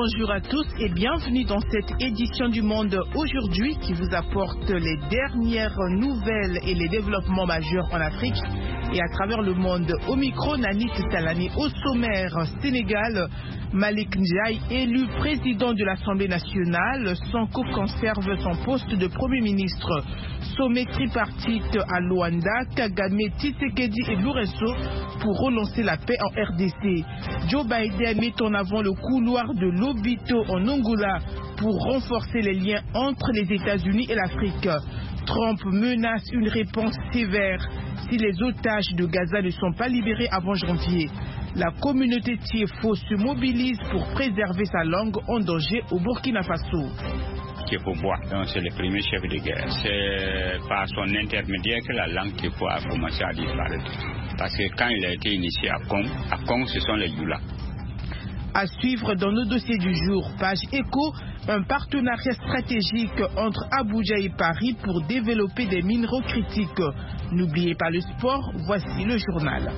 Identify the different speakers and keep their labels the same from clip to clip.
Speaker 1: Bonjour à tous et bienvenue dans cette édition du Monde aujourd'hui qui vous apporte les dernières nouvelles et les développements majeurs en Afrique et à travers le monde. Au micro, Nanit Talani. Au sommaire, Sénégal, Malick Ndiaye, élu président de l'Assemblée nationale, Sonko conserve son poste de Premier ministre. Sommet tripartite à Luanda, Kagame, Tshisekedi et Lourenço pour relancer la paix en RDC. Joe Biden met en avant le couloir de Lobito en Angola pour renforcer les liens entre les États-Unis et l'Afrique. Trump menace une réponse sévère si les otages de Gaza ne sont pas libérés avant janvier. La communauté Tiefo se mobilise pour préserver sa langue en danger au Burkina Faso.
Speaker 2: Donc c'est le premier chef de guerre. C'est par son intermédiaire que la langue Tiefo a commencé à disparaître. Parce que quand il a été initié à Kong, ce sont les Youla.
Speaker 1: À suivre dans nos dossiers du jour, page éco, un partenariat stratégique entre Abuja et Paris pour développer des minéraux critiques. N'oubliez pas le sport, voici le journal.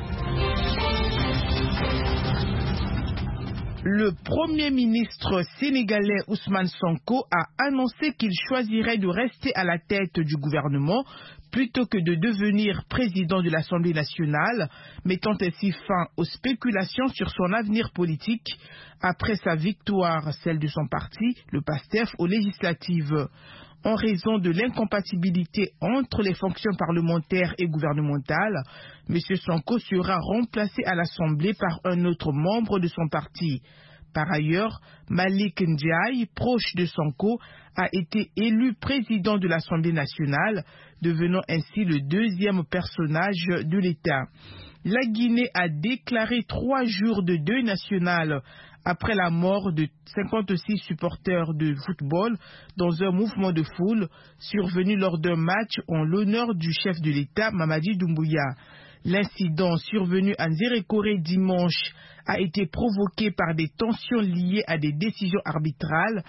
Speaker 1: Le Premier ministre sénégalais Ousmane Sonko a annoncé qu'il choisirait de rester à la tête du gouvernement plutôt que de devenir président de l'Assemblée nationale, mettant ainsi fin aux spéculations sur son avenir politique après sa victoire, celle de son parti, le PASTEF, aux législatives. En raison de l'incompatibilité entre les fonctions parlementaires et gouvernementales, M. Sonko sera remplacé à l'Assemblée par un autre membre de son parti. Par ailleurs, Malick Ndiaye, proche de Sonko, a été élu président de l'Assemblée nationale, devenant ainsi le deuxième personnage de l'État. La Guinée a déclaré 3 jours de deuil national après la mort de 56 supporters de football dans un mouvement de foule survenu lors d'un match en l'honneur du chef de l'État, Mamadi Doumbouya. L'incident survenu à Nzérékoré dimanche a été provoqué par des tensions liées à des décisions arbitrales,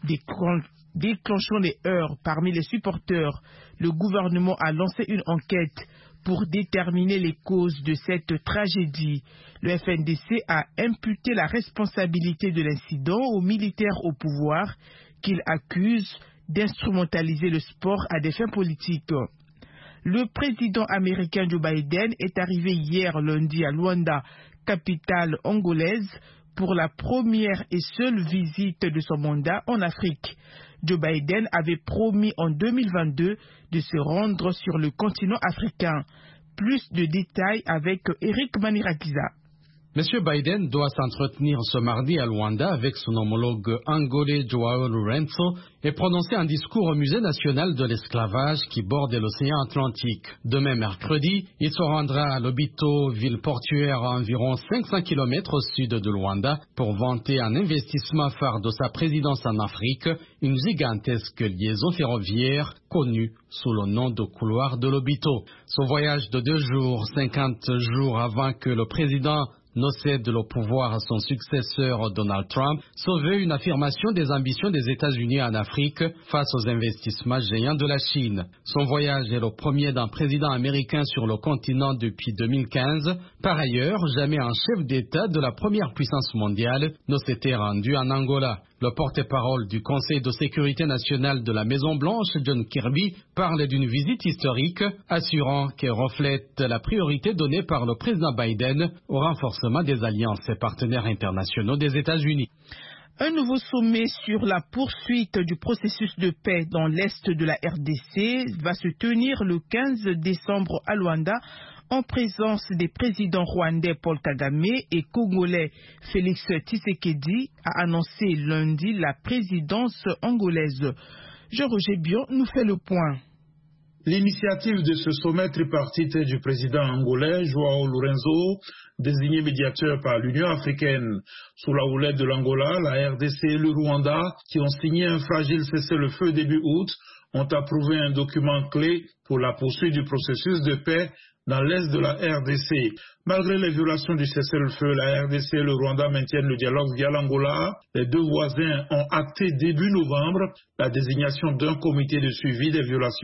Speaker 1: déclenchant des heurts parmi les supporters. Le gouvernement a lancé une enquête pour déterminer les causes de cette tragédie. Le FNDC a imputé la responsabilité de l'incident aux militaires au pouvoir qu'il accuse d'instrumentaliser le sport à des fins politiques. Le président américain Joe Biden est arrivé hier lundi à Luanda, capitale angolaise, pour la première et seule visite de son mandat en Afrique. Joe Biden avait promis en 2022 de se rendre sur le continent africain. Plus de détails avec Eric Manirakiza.
Speaker 3: M. Biden doit s'entretenir ce mardi à Luanda avec son homologue angolais Joao Lourenço et prononcer un discours au Musée national de l'esclavage qui borde l'océan Atlantique. Demain mercredi, il se rendra à Lobito, ville portuaire à environ 500 km au sud de Luanda, pour vanter un investissement phare de sa présidence en Afrique, une gigantesque liaison ferroviaire connue sous le nom de couloir de Lobito. Ce voyage de 2 jours, 50 jours avant que le président ne cède le pouvoir à son successeur Donald Trump, se veut une affirmation des ambitions des États-Unis en Afrique face aux investissements géants de la Chine. Son voyage est le premier d'un président américain sur le continent depuis 2015. Par ailleurs, jamais un chef d'État de la première puissance mondiale ne s'était rendu en Angola. Le porte-parole du Conseil de sécurité nationale de la Maison-Blanche, John Kirby, parle d'une visite historique, assurant qu'elle reflète la priorité donnée par le président Biden au renforcement des alliances et partenaires internationaux des États-Unis.
Speaker 1: Un nouveau sommet sur la poursuite du processus de paix dans l'est de la RDC va se tenir le 15 décembre à Luanda, en présence des présidents rwandais Paul Kagame et congolais Félix Tshisekedi, a annoncé lundi la présidence angolaise. Jean-Roger Bion nous fait le point.
Speaker 4: L'initiative de ce sommet tripartite du président angolais Joao Lourenço, désigné médiateur par l'Union africaine, sous la houlette de l'Angola, la RDC et le Rwanda, qui ont signé un fragile cessez-le-feu début août, ont approuvé un document clé pour la poursuite du processus de paix dans l'est de la RDC. Malgré les violations du cessez-le-feu, la RDC et le Rwanda maintiennent le dialogue via l'Angola. Les deux voisins ont acté début novembre la désignation d'un comité de suivi des violations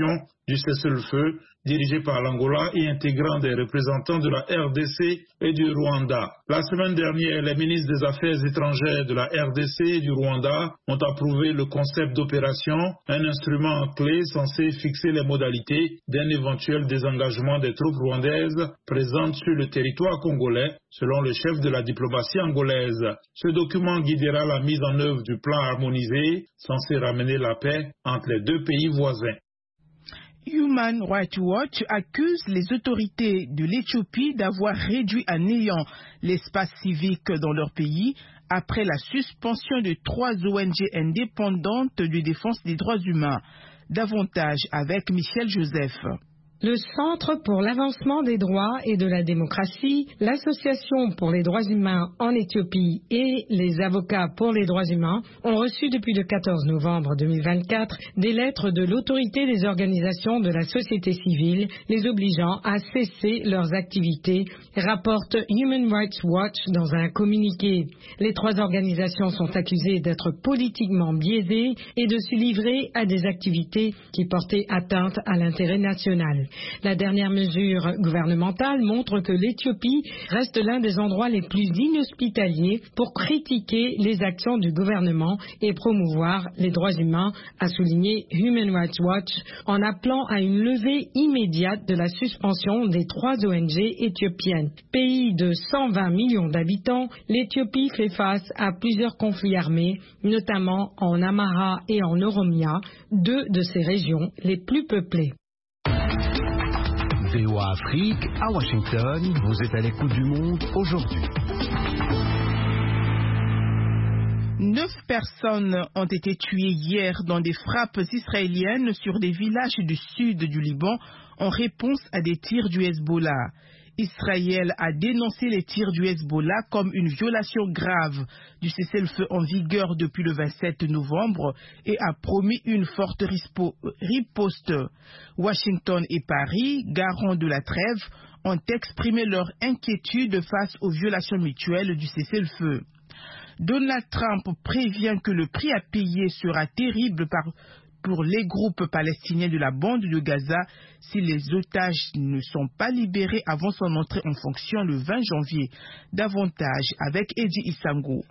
Speaker 4: du cessez-le-feu dirigé par l'Angola et intégrant des représentants de la RDC et du Rwanda. La semaine dernière, les ministres des Affaires étrangères de la RDC et du Rwanda ont approuvé le concept d'opération, un instrument clé censé fixer les modalités d'un éventuel désengagement des troupes rwandaises présentes sur le territoire congolais, selon le chef de la diplomatie angolaise. Ce document guidera la mise en œuvre du plan harmonisé censé ramener la paix entre les deux pays voisins.
Speaker 1: Human Rights Watch accuse les autorités de l'Éthiopie d'avoir réduit à néant l'espace civique dans leur pays après la suspension de 3 ONG indépendantes de défense des droits humains. Davantage avec Michel Joseph.
Speaker 5: Le Centre pour l'avancement des droits et de la démocratie, l'Association pour les droits humains en Éthiopie et les avocats pour les droits humains ont reçu depuis le 14 novembre 2024 des lettres de l'autorité des organisations de la société civile les obligeant à cesser leurs activités, rapporte Human Rights Watch dans un communiqué. Les 3 organisations sont accusées d'être politiquement biaisées et de se livrer à des activités qui portaient atteinte à l'intérêt national. La dernière mesure gouvernementale montre que l'Éthiopie reste l'un des endroits les plus inhospitaliers pour critiquer les actions du gouvernement et promouvoir les droits humains, a souligné Human Rights Watch en appelant à une levée immédiate de la suspension des 3 ONG éthiopiennes. Pays de 120 millions d'habitants, l'Éthiopie fait face à plusieurs conflits armés, notamment en Amhara et en Oromia, 2 de ces régions les plus peuplées.
Speaker 6: VOA Afrique, à Washington, vous êtes à l'écoute du monde aujourd'hui.
Speaker 1: 9 personnes ont été tuées hier dans des frappes israéliennes sur des villages du sud du Liban en réponse à des tirs du Hezbollah. Israël a dénoncé les tirs du Hezbollah comme une violation grave du cessez-le-feu en vigueur depuis le 27 novembre et a promis une forte riposte. Washington et Paris, garants de la trêve, ont exprimé leur inquiétude face aux violations mutuelles du cessez-le-feu. Donald Trump prévient que le prix à payer sera terrible pour les groupes palestiniens de la bande de Gaza si les otages ne sont pas libérés avant son entrée en fonction le 20 janvier. Davantage avec Eddie Isango.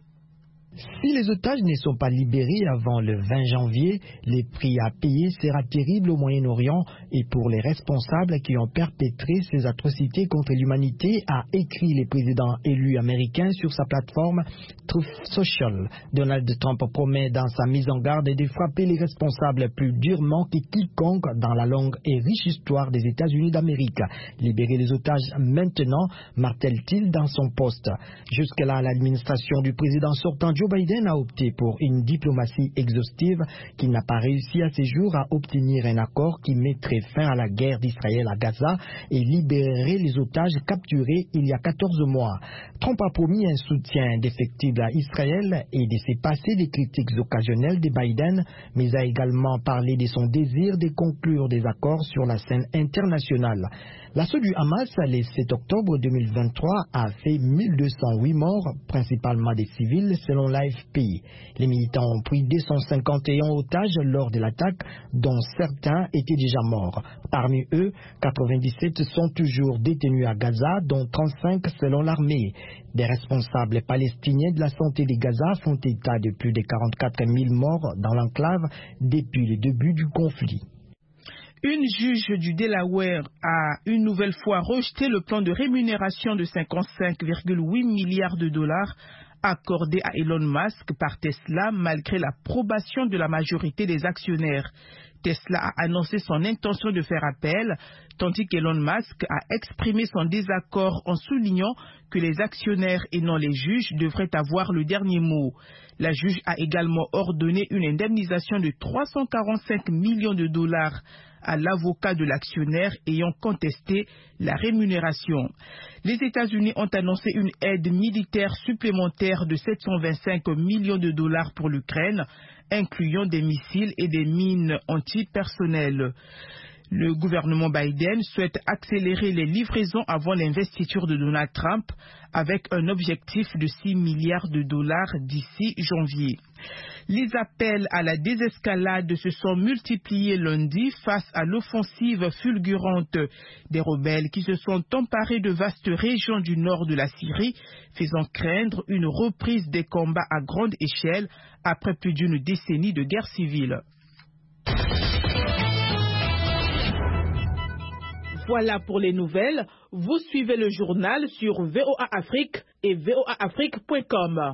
Speaker 7: Si les otages ne sont pas libérés avant le 20 janvier, les prix à payer sera terrible au Moyen-Orient et pour les responsables qui ont perpétré ces atrocités contre l'humanité, a écrit le président élu américain sur sa plateforme Truth Social. Donald Trump promet dans sa mise en garde de frapper les responsables plus durement que quiconque dans la longue et riche histoire des États-Unis d'Amérique. Libérer les otages maintenant, martèle-t-il dans son poste. Jusque-là, l'administration du président sortant Joe Biden a opté pour une diplomatie exhaustive qui n'a pas réussi à ce jour à obtenir un accord qui mettrait fin à la guerre d'Israël à Gaza et libérerait les otages capturés il y a 14 mois. Trump a promis un soutien indéfectible à Israël et de se passer des critiques occasionnelles de Biden, mais a également parlé de son désir de conclure des accords sur la scène internationale. L'assaut du Hamas le 7 octobre 2023 a fait 1208 morts, principalement des civils, selon l'AFP. Les militants ont pris 251 otages lors de l'attaque, dont certains étaient déjà morts. Parmi eux, 97 sont toujours détenus à Gaza, dont 35 selon l'armée. Des responsables palestiniens de la santé de Gaza font état de plus de 44 000 morts dans l'enclave depuis le début du conflit.
Speaker 1: Une juge du Delaware a une nouvelle fois rejeté le plan de rémunération de 55,8 milliards de dollars accordé à Elon Musk par Tesla malgré l'approbation de la majorité des actionnaires. Tesla a annoncé son intention de faire appel, tandis qu'Elon Musk a exprimé son désaccord en soulignant que les actionnaires et non les juges devraient avoir le dernier mot. La juge a également ordonné une indemnisation de 345 millions de dollars à l'avocat de l'actionnaire ayant contesté la rémunération. Les États-Unis ont annoncé une aide militaire supplémentaire de 725 millions de dollars pour l'Ukraine, incluant des missiles et des mines antipersonnelles. Le gouvernement Biden souhaite accélérer les livraisons avant l'investiture de Donald Trump avec un objectif de 6 milliards de dollars d'ici janvier. Les appels à la désescalade se sont multipliés lundi face à l'offensive fulgurante des rebelles qui se sont emparés de vastes régions du nord de la Syrie, faisant craindre une reprise des combats à grande échelle après plus d'une décennie de guerre civile. Voilà pour les nouvelles. Vous suivez le journal sur VOA Afrique et voaafrique.com.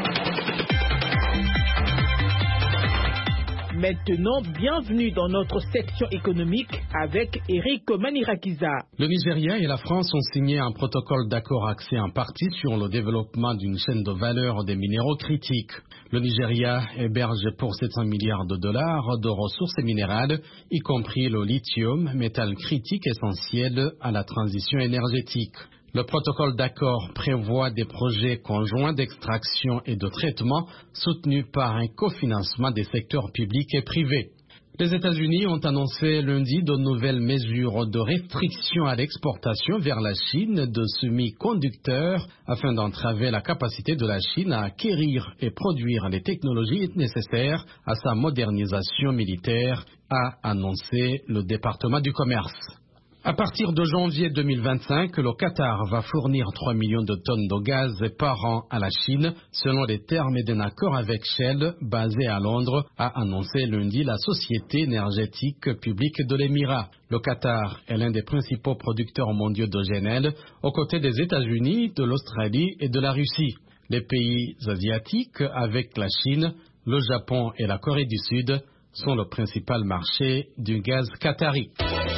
Speaker 1: Maintenant, bienvenue dans notre section économique avec Eric Manirakiza.
Speaker 3: Le Nigeria et la France ont signé un protocole d'accord axé en partie sur le développement d'une chaîne de valeur des minéraux critiques. Le Nigeria héberge pour 700 milliards de dollars de ressources minérales, y compris le lithium, métal critique essentiel à la transition énergétique. Le protocole d'accord prévoit des projets conjoints d'extraction et de traitement soutenus par un cofinancement des secteurs publics et privés. Les États-Unis ont annoncé lundi de nouvelles mesures de restriction à l'exportation vers la Chine de semi-conducteurs afin d'entraver la capacité de la Chine à acquérir et produire les technologies nécessaires à sa modernisation militaire, a annoncé le département du commerce. À partir de janvier 2025, le Qatar va fournir 3 millions de tonnes de gaz par an à la Chine, selon les termes d'un accord avec Shell, basé à Londres, a annoncé lundi la Société énergétique publique de l'Émirat. Le Qatar est l'un des principaux producteurs mondiaux de GNL, aux côtés des États-Unis, de l'Australie et de la Russie. Les pays asiatiques, avec la Chine, le Japon et la Corée du Sud, sont le principal marché du gaz qatari.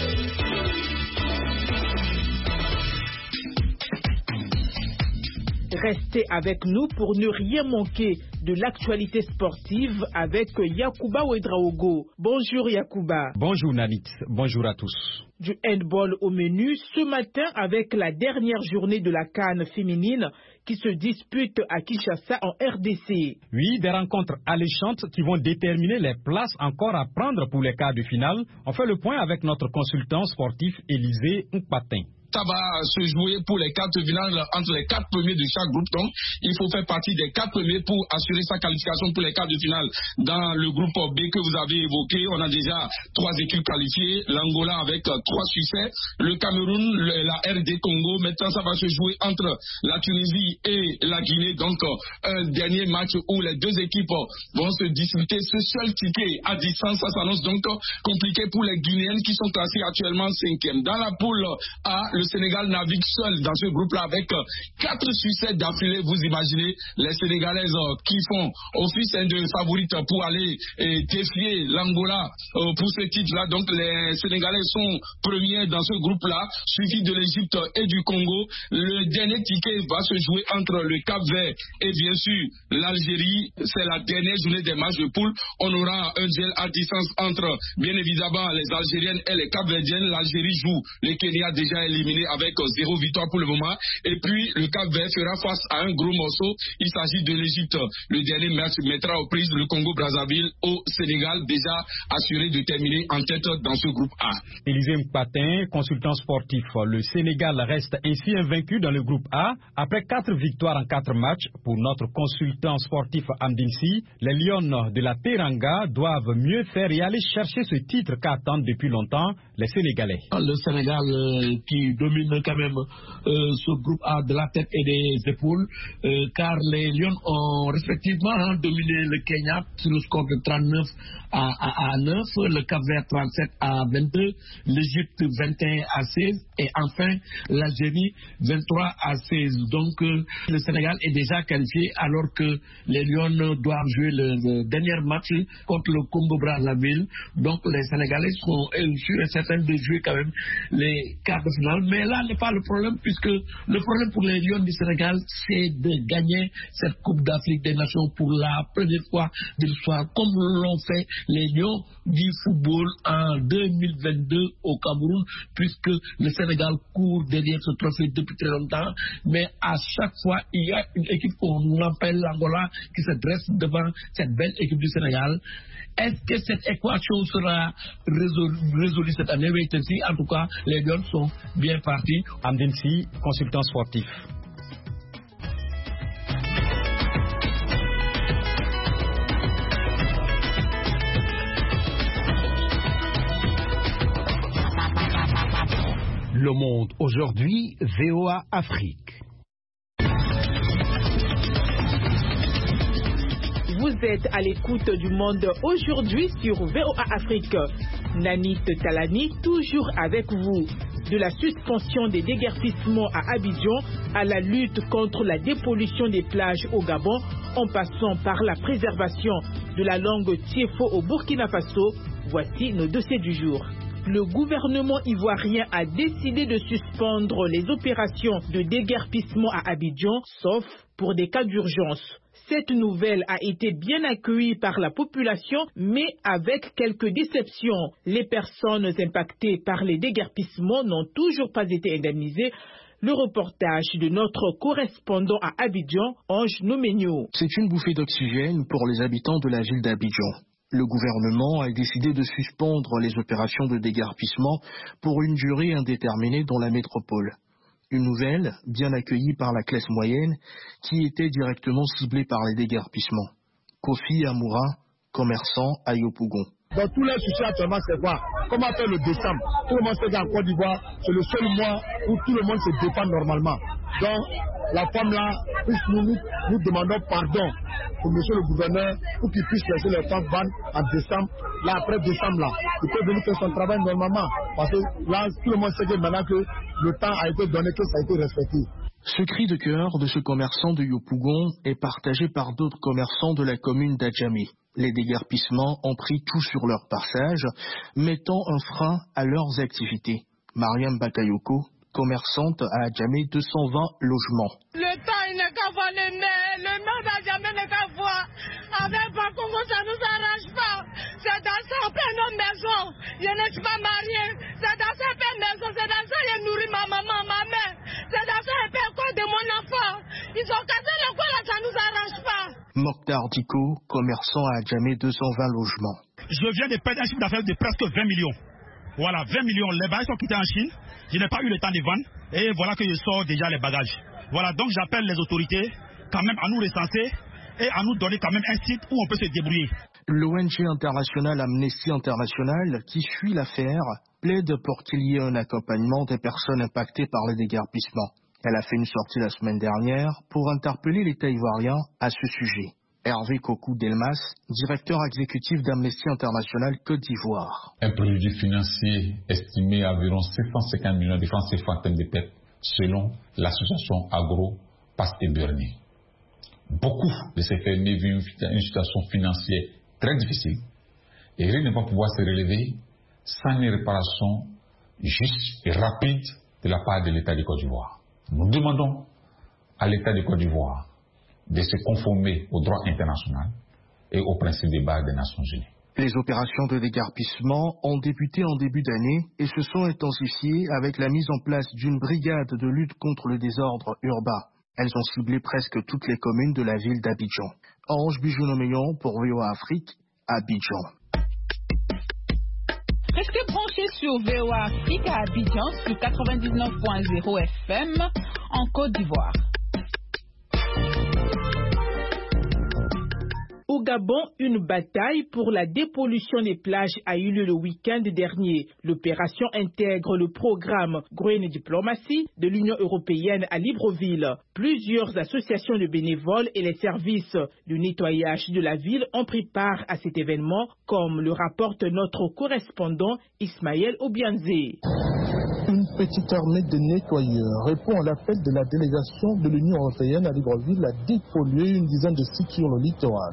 Speaker 1: Restez avec nous pour ne rien manquer de l'actualité sportive avec Yacouba Ouedraogo. Bonjour Yacouba.
Speaker 8: Bonjour Nanit, bonjour à tous.
Speaker 1: Du handball au menu ce matin avec la dernière journée de la CAN féminine qui se dispute à Kinshasa en RDC.
Speaker 8: Oui, des rencontres alléchantes qui vont déterminer les places encore à prendre pour les quarts de finale. On fait le point avec notre consultant sportif Élisée Nkpatin.
Speaker 9: Ça va se jouer pour les 4 finales entre les 4 premiers de chaque groupe. Donc, il faut faire partie des 4 premiers pour assurer sa qualification pour les quarts de finale. Dans le groupe B que vous avez évoqué, on a déjà 3 équipes qualifiées. L'Angola avec 3 succès. Le Cameroun, la RD Congo. Maintenant, ça va se jouer entre la Tunisie et la Guinée. Donc, un dernier match où les 2 équipes vont se disputer ce seul ticket à distance. Ça s'annonce donc compliqué pour les Guinéennes qui sont classées actuellement 5e. Dans la poule A, le Sénégal navigue seul dans ce groupe-là avec 4 succès d'affilée. Vous imaginez les Sénégalaises qui font office de favorites pour aller défier l'Angola pour ce titre-là. Donc les Sénégalais sont premiers dans ce groupe-là, suivi de l'Égypte et du Congo. Le dernier ticket va se jouer entre le Cap-Vert et bien sûr l'Algérie. C'est la dernière journée des matchs de poule. On aura un duel à distance entre bien évidemment les Algériennes et les Cap-Verdiennes. L'Algérie joue le Kenya déjà éliminé avec 0 victoire pour le moment. Et puis le Cap-Vert fera face à un gros morceau. Il s'agit de l'Égypte. Le dernier match mettra aux prises le Congo-Brazzaville au Sénégal, déjà assuré de terminer en tête dans ce groupe A.
Speaker 8: Élisée Mpatin, consultant sportif. Le Sénégal reste ainsi invaincu dans le groupe A. Après 4 victoires en 4 matchs pour notre consultant sportif Amdinsi, les Lions de la Teranga doivent mieux faire et aller chercher ce titre qu'attendent depuis longtemps les Sénégalais.
Speaker 9: Le Sénégal qui domine quand même ce groupe A de la tête et des épaules, car les Lions ont respectivement dominé le Kenya sur le score de 39 à 9, le Cap-Vert 37 à 22, l'Égypte 21 à 16 et enfin l'Algérie 23 à 16. Donc le Sénégal est déjà qualifié alors que les Lions doivent jouer le dernier match contre le Congo-Brazzaville. Donc les Sénégalais sont sûrs et certains de jouer quand même les quarts de finale.
Speaker 10: Mais là n'est pas le problème, puisque le problème pour les Lions du Sénégal, c'est de gagner cette Coupe d'Afrique des Nations pour la première fois de l'histoire, comme l'ont fait les Lions du football en 2022 au Cameroun, puisque le Sénégal court derrière ce trophée depuis très longtemps. Mais à chaque fois, il y a une équipe qu'on appelle l'Angola qui se dresse devant cette belle équipe du Sénégal. Est-ce que cette équation sera résolue cette année? Oui, en tout cas, les Lions sont bien partis.
Speaker 8: Amdensi, consultant sportif.
Speaker 6: Le Monde aujourd'hui, VOA Afrique.
Speaker 1: Vous êtes à l'écoute du Monde aujourd'hui sur VOA Afrique. Nanit Talani, toujours avec vous. De la suspension des déguerpissements à Abidjan à la lutte contre la dépollution des plages au Gabon, en passant par la préservation de la langue Tiefo au Burkina Faso, voici nos dossiers du jour. Le gouvernement ivoirien a décidé de suspendre les opérations de déguerpissement à Abidjan, sauf pour des cas d'urgence. Cette nouvelle a été bien accueillie par la population, mais avec quelques déceptions. Les personnes impactées par les déguerpissements n'ont toujours pas été indemnisées. Le reportage de notre correspondant à Abidjan, Ange Nomenio.
Speaker 11: C'est une bouffée d'oxygène pour les habitants de la ville d'Abidjan. Le gouvernement a décidé de suspendre les opérations de déguerpissement pour une durée indéterminée dans la métropole. Une nouvelle bien accueillie par la classe moyenne qui était directement ciblée par les déguerpissements. Kofi Amoura, commerçant à Yopougon.
Speaker 12: Dans tous les soucis actuellement, c'est quoi? Comment faire le décembre? Tout le monde sait qu'en Côte d'Ivoire, c'est le seul mois où tout le monde se défend normalement. Donc, la femme là, nous demandons pardon pour monsieur le gouverneur pour qu'il puisse laisser les femmes vannes en décembre. Là, après décembre, là, il peut venir faire son travail normalement. Parce que là, tout le monde sait que maintenant que le temps a été donné, que ça a été respecté.
Speaker 11: Ce cri de cœur de ce commerçant de Yopougon est partagé par d'autres commerçants de la commune d'Adjamé. Les déguerpissements ont pris tout sur leur passage, mettant un frein à leurs activités. Mariam Bakayoko, commerçante à Adjamé, 220 logements.
Speaker 13: Le temps, il n'est qu'à voir le maire d'Adjamé n'est qu'à voir. Avec Bakongo, ça ne nous arrange pas. C'est dans ça on paie nos maisons. Je ne suis pas mariée. C'est dans ça on paie maison. C'est dans ça je nourris ma maman, ma mère. C'est dans ça on paie le corps de mon enfant. Ils ont cassé le coin là, ça ne nous arrange pas.
Speaker 11: Mokhtar Diko, commerçant à Adjamé, 220 logements.
Speaker 14: Je viens de perdre un chiffre d'affaires de presque 20 millions. Voilà, 20 millions. Les bagages sont quittés en Chine. Je n'ai pas eu le temps de vendre. Et voilà que je sors déjà les bagages. Voilà, donc j'appelle les autorités quand même à nous recenser et à nous donner quand même un site où on peut se débrouiller.
Speaker 11: L'ONG internationale Amnesty International, qui suit l'affaire, plaide pour qu'il y ait un accompagnement des personnes impactées par les déguerpissements. Elle a fait une sortie la semaine dernière pour interpeller l'État ivoirien à ce sujet. Hervé Kokou Delmas, directeur exécutif d'Amnesty International Côte d'Ivoire.
Speaker 15: Un préjudice financier estimé à environ 750 millions de francs CFA en termes de tête, selon l'association Agro Pasté Bernier. Beaucoup de ces fermiers vivent une situation financière très difficile et rien ne va pouvoir se relever sans une réparation juste et rapide de la part de l'État de Côte d'Ivoire. Nous demandons à l'État de Côte d'Ivoire de se conformer au droit international et aux principes des bases des Nations Unies.
Speaker 11: Les opérations de déguerpissement ont débuté en début d'année et se sont intensifiées avec la mise en place d'une brigade de lutte contre le désordre urbain. Elles ont ciblé presque toutes les communes de la ville d'Abidjan. Ange Bijounoméon pour VOA Afrique, Abidjan.
Speaker 16: Restez branchés sur VOA Afrique à Abidjan sur 99.0 FM en Côte d'Ivoire.
Speaker 1: Au Gabon, une bataille pour la dépollution des plages a eu lieu le week-end dernier. L'opération intègre le programme Green Diplomacy de l'Union européenne à Libreville. Plusieurs associations de bénévoles et les services de nettoyage de la ville ont pris part à cet événement, comme le rapporte notre correspondant Ismaël Obianzé.
Speaker 17: Une petite armée de nettoyeurs répond à l'appel de la délégation de l'Union européenne à Libreville à dépolluer une dizaine de sites sur le littoral.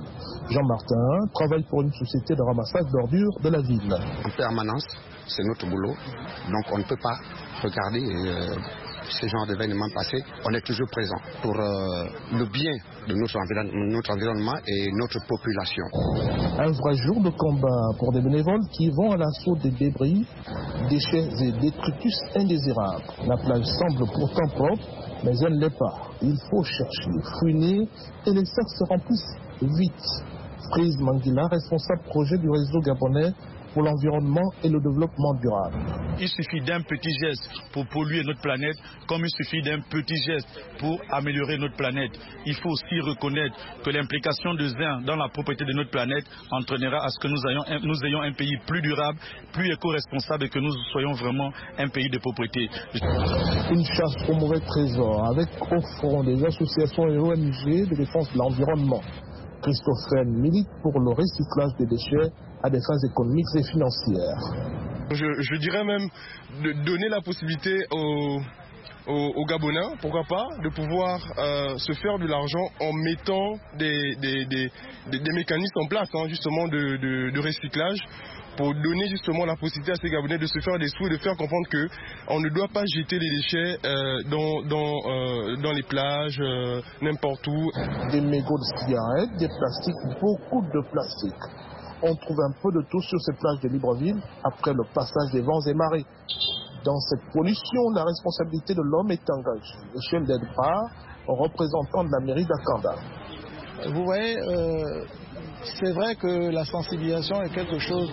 Speaker 17: Jean Martin travaille pour une société de ramassage d'ordures de la ville.
Speaker 18: En permanence, c'est notre boulot, donc on ne peut pas regarder ce genre d'événements passés. On est toujours présent pour le bien de notre environnement et notre population.
Speaker 17: Un vrai jour de combat pour des bénévoles qui vont à l'assaut des débris, déchets et détritus indésirables. La plage semble pourtant propre, mais elle ne l'est pas. Il faut chercher, fouiner et les sacs se remplissent vite. Frise Manguila, responsable projet du réseau gabonais pour l'environnement et le développement durable.
Speaker 14: Il suffit d'un petit geste pour polluer notre planète, comme il suffit d'un petit geste pour améliorer notre planète. Il faut aussi reconnaître que l'implication des uns dans la propriété de notre planète entraînera à ce que nous ayons un pays plus durable, plus éco-responsable et que nous soyons vraiment un pays de propriété.
Speaker 17: Une chasse au mauvais trésor avec au front des associations et ONG de défense de l'environnement. Christophène milite pour le recyclage des déchets à des fins économiques et financières.
Speaker 19: Je dirais même de donner la possibilité aux Gabonais, pourquoi pas, de pouvoir se faire de l'argent en mettant des mécanismes en place, justement de recyclage, pour donner justement la possibilité à ces Gabonais de se faire des sous et de faire comprendre qu'on ne doit pas jeter les déchets dans les plages, n'importe où.
Speaker 17: Des mégots de cigarettes, des plastiques, beaucoup de plastique. On trouve un peu de tout sur ces plages de Libreville après le passage des vents et marées. Dans cette pollution, la responsabilité de l'homme est engagée. Michel Delpar, représentant de la mairie d'Akanda.
Speaker 20: Vous voyez, c'est vrai que la sensibilisation est quelque chose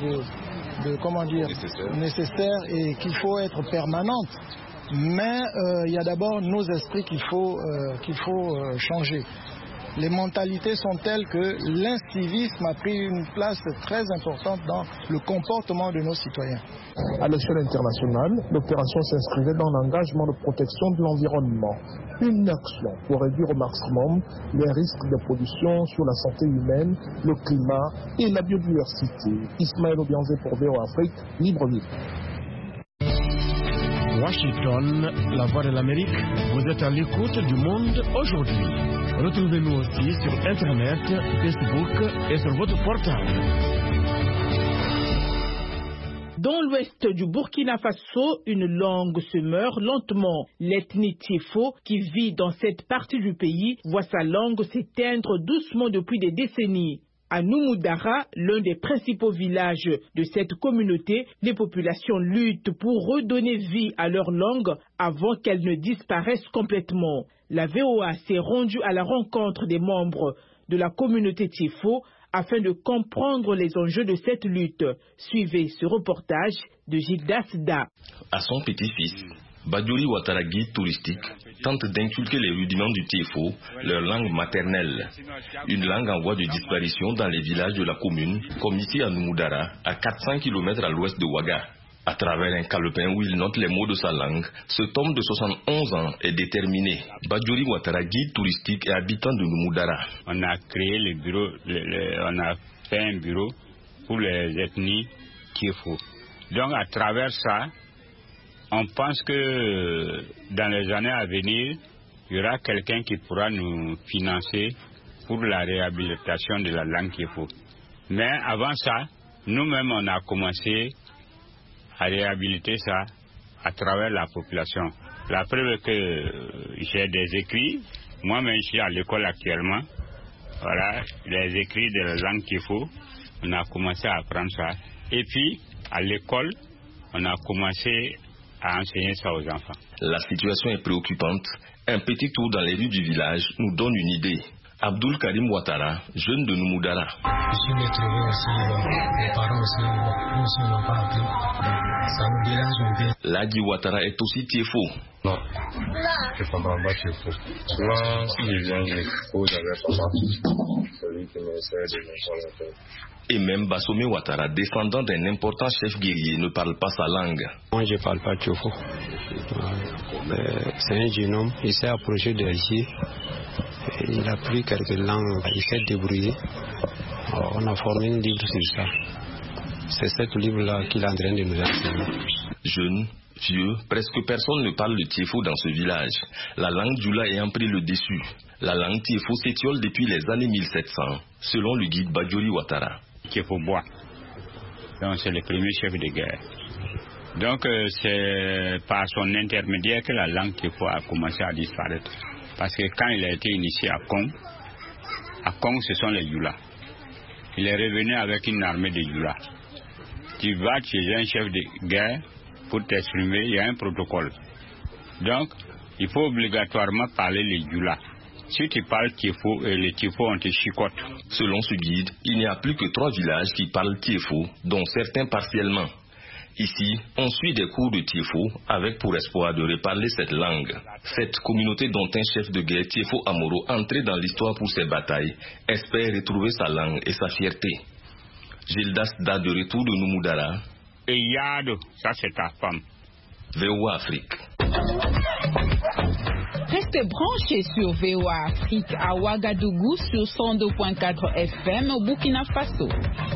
Speaker 20: de nécessaire et qu'il faut être permanente. Mais il y a d'abord nos esprits qu'il faut changer. Les mentalités sont telles que l'incivisme a pris une place très importante dans le comportement de nos citoyens.
Speaker 17: À l'échelle internationale, l'opération s'inscrivait dans l'engagement de protection de l'environnement. Une action pour réduire au maximum les risques de pollution sur la santé humaine, le climat et la biodiversité. Ismaël Obianzé pour VO Afrique, Libreville.
Speaker 21: Washington, la voix de l'Amérique, vous êtes à l'écoute du monde aujourd'hui. Retrouvez-nous aussi sur Internet, Facebook et sur votre portable.
Speaker 1: Dans l'ouest du Burkina Faso, une langue se meurt lentement. L'ethnie Tiefo, qui vit dans cette partie du pays, voit sa langue s'éteindre doucement depuis des décennies. À Noumoudara, l'un des principaux villages de cette communauté, les populations luttent pour redonner vie à leur langue avant qu'elle ne disparaisse complètement. La VOA s'est rendue à la rencontre des membres de la communauté Tiefo afin de comprendre les enjeux de cette lutte. Suivez ce reportage de Gildas Da.
Speaker 22: À son petit-fils, Badjouri Ouattara, guide touristique, tente d'inculquer les rudiments du Tiefo, leur langue maternelle. Une langue en voie de disparition dans les villages de la commune, comme ici à Noumoudara, à 400 km à l'ouest de Ouaga. À travers un calepin où il note les mots de sa langue, cet homme de 71 ans est déterminé. Badjouri Ouattara, guide touristique et habitant de Noumoudara.
Speaker 2: On a créé le bureau, on a fait un bureau pour les ethnies Tiefo. Donc à travers ça, on pense que dans les années à venir, il y aura quelqu'un qui pourra nous financer pour la réhabilitation de la langue Tiefo. Mais avant ça, nous-mêmes, on a commencé à réhabiliter ça à travers la population. La preuve est que j'ai des écrits. Moi-même, je suis à l'école actuellement. Voilà, les écrits de la langue Tiefo. On a commencé à apprendre ça. Et puis, à l'école, on a commencé à enseigner ça aux enfants.
Speaker 22: La situation est préoccupante. Un petit tour dans les rues du village nous donne une idée. Abdul Karim Ouattara, jeune de Noumoudara.
Speaker 23: Je suis trouvé aussi, mes parents aussi n'ont pas appris. Ça me dérange un peu.
Speaker 22: Ladi Ouattara est aussi Tiefo.
Speaker 23: Non, je ne comprends pas Tiefo. Souvent, si je viens, je pose avec papa, celui qui m'essaie de me faire.
Speaker 22: Et même Bassomé Ouattara, descendant d'un important chef guerrier, ne parle pas sa langue.
Speaker 23: Moi, je ne parle pas Tiefo. C'est un jeune homme, il s'est approché de ici. Il a pris quelques langues, il s'est débrouillé. On a formé un livre sur ça. C'est ce livre-là qu'il est en train de nous enseigner.
Speaker 22: Jeune, Vieux, presque personne ne parle le tiéfo dans ce village, la langue djoula ayant pris le dessus. La langue tiéfo s'étiole depuis les années 1700, selon le guide Badiori Ouattara.
Speaker 2: Tiéfo bois, donc c'est le premier chef de guerre. Donc c'est par son intermédiaire que la langue tiéfo a commencé à disparaître. Parce que quand il a été initié à Kong ce sont les Youla. Il est revenu avec une armée de Youla. Tu vas chez un chef de guerre pour t'exprimer, il y a un protocole. Donc, il faut obligatoirement parler les Youla. Si tu parles tiéfo, les tiéfo on te chicote.
Speaker 22: Selon ce guide, il n'y a plus que 3 villages qui parlent tiéfo, dont certains partiellement. Ici, on suit des cours de tiéfo avec pour espoir de reparler cette langue. Cette communauté dont un chef de guerre, Tiéfo Amoro, entré dans l'histoire pour ses batailles, espère retrouver sa langue et sa fierté. Gildas Da de retour de Noumoudara.
Speaker 2: Et Yado, ça c'est ta femme.
Speaker 22: VOA Afrique.
Speaker 16: Restez branchés sur VOA Afrique à Ouagadougou sur 102.4 FM au Burkina Faso.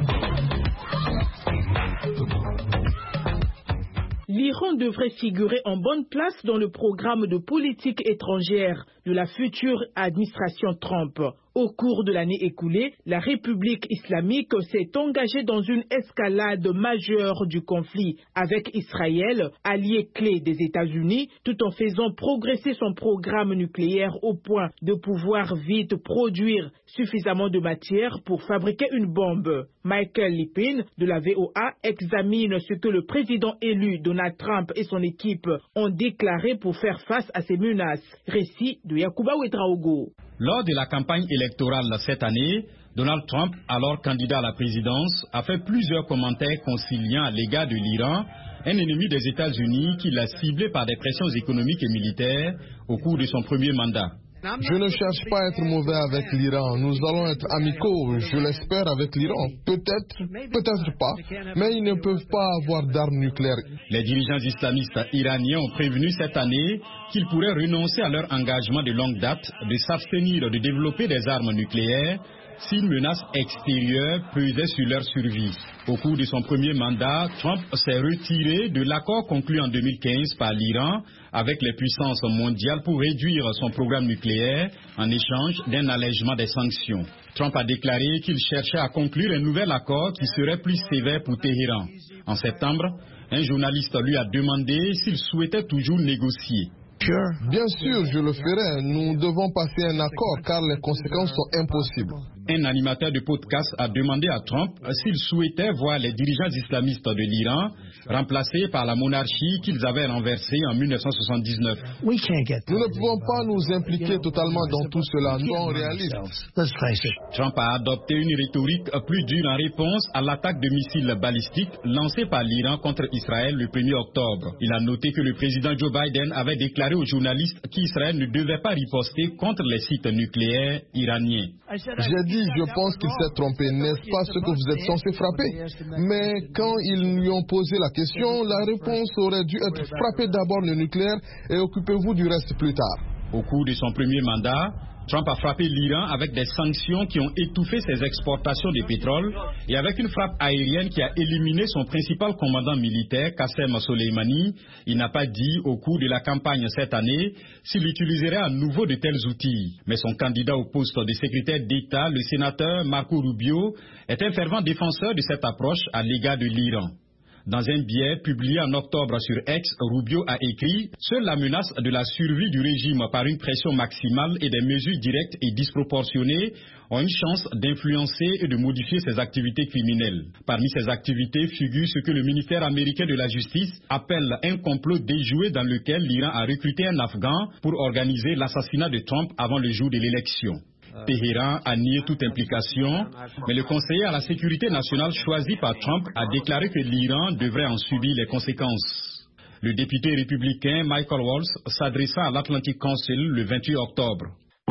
Speaker 1: L'Iran devrait figurer en bonne place dans le programme de politique étrangère de la future administration Trump. Au cours de l'année écoulée, la République islamique s'est engagée dans une escalade majeure du conflit avec Israël, allié clé des États-Unis, tout en faisant progresser son programme nucléaire au point de pouvoir vite produire suffisamment de matière pour fabriquer une bombe. Michael Lipin de la VOA examine ce que le président élu Donald Trump et son équipe ont déclaré pour faire face à ces menaces. Récit de Yacouba Ouedraogo.
Speaker 8: Lors de la campagne électorale cette année, Donald Trump, alors candidat à la présidence, a fait plusieurs commentaires conciliants à l'égard de l'Iran, un ennemi des États-Unis qu'il a ciblé par des pressions économiques et militaires au cours de son premier mandat.
Speaker 4: Je ne cherche pas à être mauvais avec l'Iran. Nous allons être amicaux, je l'espère, avec l'Iran. Peut-être, peut-être pas, mais ils ne peuvent pas avoir d'armes nucléaires.
Speaker 8: Les dirigeants islamistes iraniens ont prévenu cette année qu'ils pourraient renoncer à leur engagement de longue date de s'abstenir de développer des armes nucléaires si une menace extérieure pesait sur leur survie. Au cours de son premier mandat, Trump s'est retiré de l'accord conclu en 2015 par l'Iran avec les puissances mondiales pour réduire son programme nucléaire en échange d'un allègement des sanctions. Trump a déclaré qu'il cherchait à conclure un nouvel accord qui serait plus sévère pour Téhéran. En septembre, un journaliste lui a demandé s'il souhaitait toujours négocier.
Speaker 4: Bien sûr, je le ferai. Nous devons passer un accord car les conséquences sont impossibles.
Speaker 8: Un animateur de podcast a demandé à Trump s'il souhaitait voir les dirigeants islamistes de l'Iran remplacés par la monarchie qu'ils avaient renversée en 1979.
Speaker 4: Nous ne pouvons pas nous impliquer totalement dans tout cela. Nous sommes réalistes.
Speaker 8: Trump a adopté une rhétorique plus dure en réponse à l'attaque de missiles balistiques lancée par l'Iran contre Israël le 1er octobre. Il a noté que le président Joe Biden avait déclaré aux journalistes qu'Israël ne devait pas riposter contre les sites nucléaires iraniens.
Speaker 4: J'ai dit, je pense qu'il s'est trompé, n'est-ce pas ce que vous êtes censé frapper? Mais quand ils lui ont posé la question, la réponse aurait dû être frappez d'abord le nucléaire et occupez-vous du reste plus tard.
Speaker 8: Au cours de son premier mandat, Trump a frappé l'Iran avec des sanctions qui ont étouffé ses exportations de pétrole et avec une frappe aérienne qui a éliminé son principal commandant militaire, Qassem Soleimani. Il n'a pas dit au cours de la campagne cette année s'il utiliserait à nouveau de tels outils. Mais son candidat au poste de secrétaire d'État, le sénateur Marco Rubio, est un fervent défenseur de cette approche à l'égard de l'Iran. Dans un billet publié en octobre sur X, Rubio a écrit « Seule la menace de la survie du régime par une pression maximale et des mesures directes et disproportionnées ont une chance d'influencer et de modifier ses activités criminelles. » Parmi ces activités figure ce que le ministère américain de la Justice appelle un complot déjoué dans lequel l'Iran a recruté un Afghan pour organiser l'assassinat de Trump avant le jour de l'élection. Téhéran a nié toute implication, mais le conseiller à la sécurité nationale choisi par Trump a déclaré que l'Iran devrait en subir les conséquences. Le député républicain Michael Waltz s'adressa à l'Atlantic Council le 28 octobre.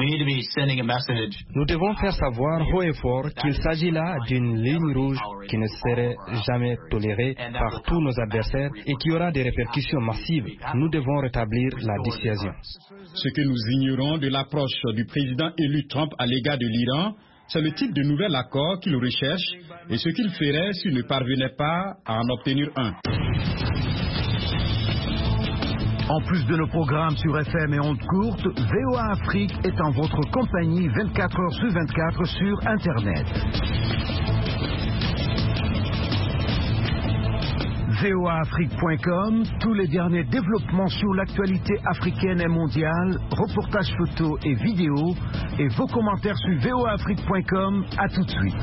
Speaker 6: Nous devons faire savoir haut et fort qu'il s'agit là d'une ligne rouge qui ne serait jamais tolérée par tous nos adversaires et qui aura des répercussions massives. Nous devons rétablir la dissuasion.
Speaker 8: Ce que nous ignorons de l'approche du président élu Trump à l'égard de l'Iran, c'est le type de nouvel accord qu'il recherche et ce qu'il ferait s'il ne parvenait pas à en obtenir un.
Speaker 3: En plus de nos programmes sur FM et ondes courtes, VOA Afrique est en votre compagnie 24 heures sur 24 sur Internet. voaafrique.com, tous les derniers développements sur l'actualité africaine et mondiale, reportages photos et vidéos, et vos commentaires sur voaafrique.com. À tout de suite.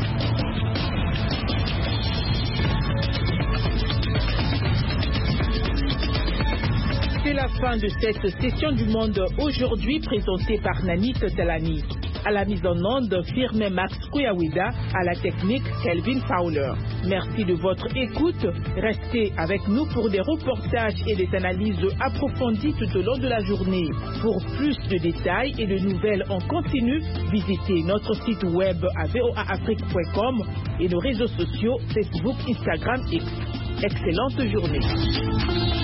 Speaker 1: C'est la fin de cette session du Monde aujourd'hui présentée par Nanit Talani. À la mise en onde, firme Max Kouyaouida, à la technique Kelvin Fowler. Merci de votre écoute. Restez avec nous pour des reportages et des analyses approfondies tout au long de la journée. Pour plus de détails et de nouvelles en continu, visitez notre site web à voaafrique.com et nos réseaux sociaux Facebook, Instagram et excellente journée.